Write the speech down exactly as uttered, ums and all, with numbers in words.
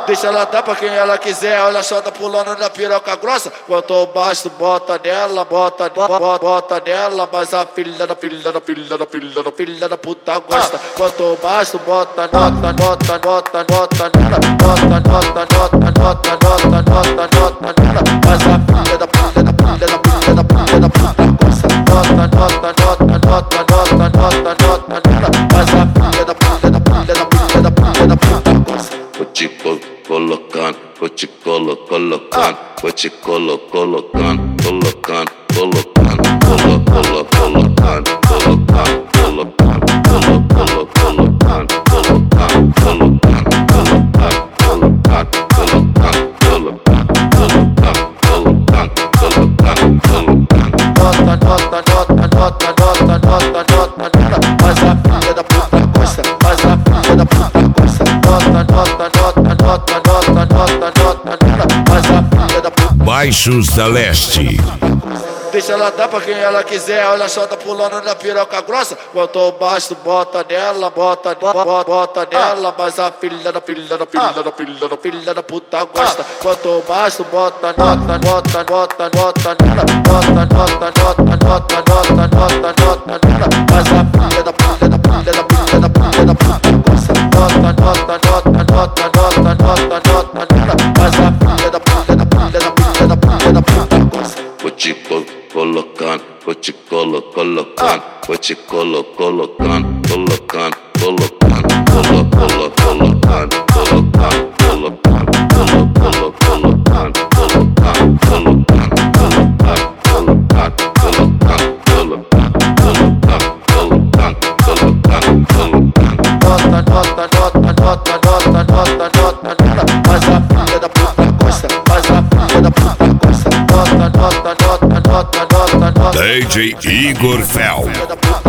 Deixa ela dar pra quem ela quiser, olha só, tá pulando na piroca grossa. Quanto baixo, bota nela, bota, bota, bota nela. Mas a filha da filha da filha da filha da filha da puta gosta. Quanto baixo, bota, nota, nota, nota, nota nela. Nota, nota, nota, nota, nota, nota, nota nela. Mas a filha da filha da filha da filha da filha da puta gosta. Nota, nota, nota, nota, nota, nota, nota nela. Mas a filha da filha da filha da filha da filha da puta gosta. Vou te colocando, vou te colo, colocando, vou te colo, colocando, colocando, colocando, colo, colo, colocando, colocando, colocando, colo, colo, colocando, colocando, colocando, colocando, colocando, colocando, colocando, colocando, colocando. Nota, nota, nota, nota, nota, nota, nota nela. Mas a filha da puta gosta, mas a filha da puta gosta. Nota, nota, nota, nota, nota, nota, nota nela. Mas a filha da puta. Baixos da Leste. Deixa ela dar pra quem ela quiser, olha só, tá pulando na piroca grossa. Quanto baixo, bota nela, bota, bota, bota nela. Mas a filha da filha da filha da filha da filha da puta gosta. Quanto baixo, bota, nota, nota, nota, nota nela. Nota, nota, nota, nota, nota, nota, nota nela. Mas a filha da filha da filha da filha da filha da puta gosta. Nota, nota, nota, nota, nota, nota, nota nela. Mas a filha da filha da filha da filha da filha da puta gosta. Vou te colocando, vou te colo, colocando, vou te colo, colocando, colocando, colocando, colo, colo, colocando, colocando, colocando, colo, colo, colocando, colocando, colocando, colocando, colocando, colocando, colocando, colocando, colocando. Nota, nota, nota, nota, nota, nota, nota nela. Mas a filha da puta gosta, mas a filha da puta gosta. Nota, nota, nota, nota, nota, nota. D J Igor Fel.